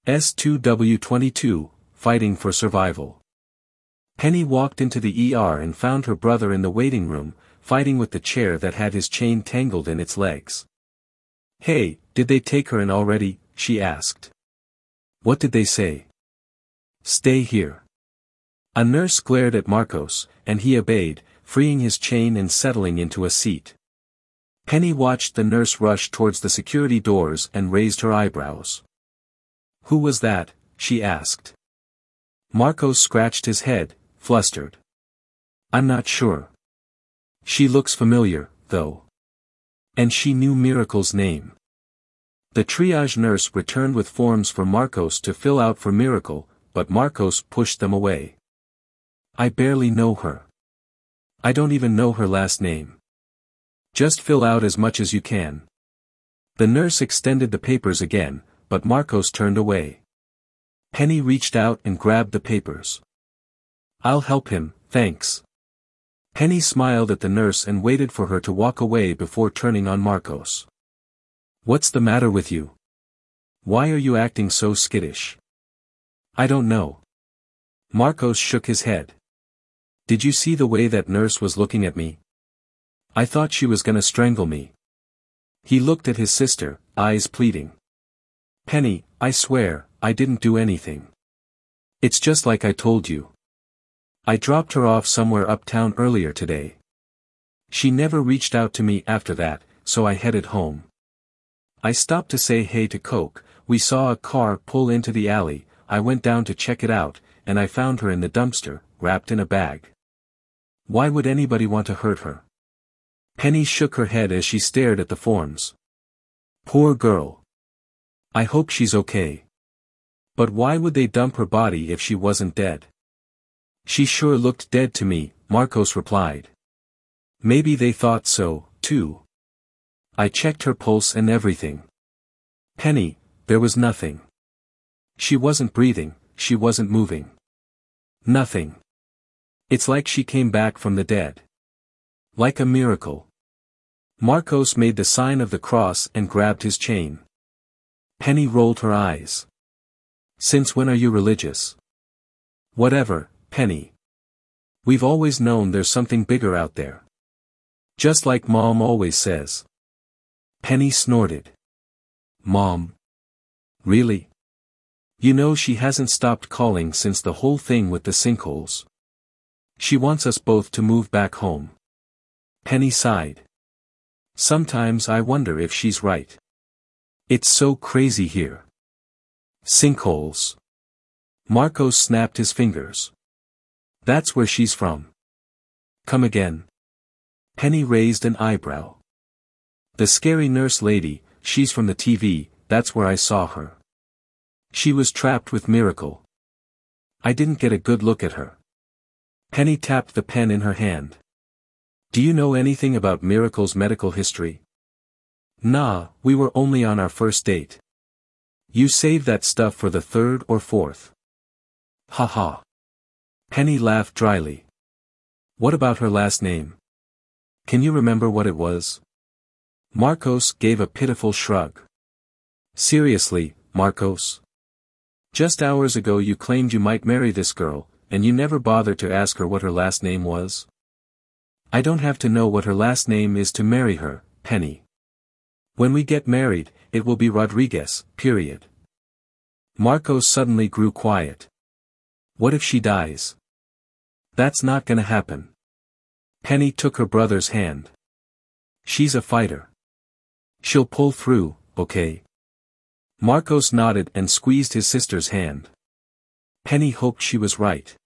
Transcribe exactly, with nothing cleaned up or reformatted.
S two W twenty-two, Fighting for Survival. Penny walked into the E R and found her brother in the waiting room, fighting with the chair that had his chain tangled in its legs. "Hey, did they take her in already?" she asked. "What did they say?" "Stay here." A nurse glared at Marcos, and he obeyed, freeing his chain and settling into a seat. Penny watched the nurse rush towards the security doors and raised her eyebrows. "Who was that?" she asked. Marcos scratched his head, flustered. "I'm not sure. She looks familiar, though." And she knew Miracle's name. The triage nurse returned with forms for Marcos to fill out for Miracle, but Marcos pushed them away. "I barely know her. I don't even know her last name. Just fill out as much as you can." The nurse extended the papers again, but Marcos turned away. Penny reached out and grabbed the papers. "I'll help him, thanks." Penny smiled at the nurse and waited for her to walk away before turning on Marcos. "What's the matter with you? Why are you acting so skittish?" "I don't know." Marcos shook his head. "Did you see the way that nurse was looking at me? I thought she was gonna strangle me." He looked at his sister, eyes pleading. "Penny, I swear, I didn't do anything. It's just like I told you. I dropped her off somewhere uptown earlier today. She never reached out to me after that, so I headed home. I stopped to say hey to Coke, we saw a car pull into the alley, I went down to check it out, and I found her in the dumpster, wrapped in a bag. Why would anybody want to hurt her?" Penny shook her head as she stared at the forms. "Poor girl. I hope she's okay. But why would they dump her body if she wasn't dead?" "She sure looked dead to me," Marcos replied. "Maybe they thought so, too. I checked her pulse and everything. Penny, there was nothing. She wasn't breathing, she wasn't moving. Nothing. It's like she came back from the dead. Like a miracle." Marcos made the sign of the cross and grabbed his chain. Penny rolled her eyes. "Since when are you religious?" "Whatever, Penny. We've always known there's something bigger out there. Just like Mom always says." Penny snorted. "Mom? Really? You know she hasn't stopped calling since the whole thing with the sinkholes. She wants us both to move back home." Penny sighed. "Sometimes I wonder if she's right. It's so crazy here. Sinkholes." Marcos snapped his fingers. "That's where she's from." "Come again?" Penny raised an eyebrow. "The scary nurse lady, she's from the T V, that's where I saw her. She was trapped with Miracle. I didn't get a good look at her." Penny tapped the pen in her hand. "Do you know anything about Miracle's medical history?" "Nah, we were only on our first date. You saved that stuff for the third or fourth." "Ha ha." Penny laughed dryly. "What about her last name? Can you remember what it was?" Marcos gave a pitiful shrug. "Seriously, Marcos? Just hours ago you claimed you might marry this girl, and you never bothered to ask her what her last name was?" "I don't have to know what her last name is to marry her, Penny. When we get married, it will be Rodriguez, period." Marcos suddenly grew quiet. "What if she dies?" "That's not gonna happen." Penny took her brother's hand. "She's a fighter. She'll pull through, okay?" Marcos nodded and squeezed his sister's hand. Penny hoped she was right.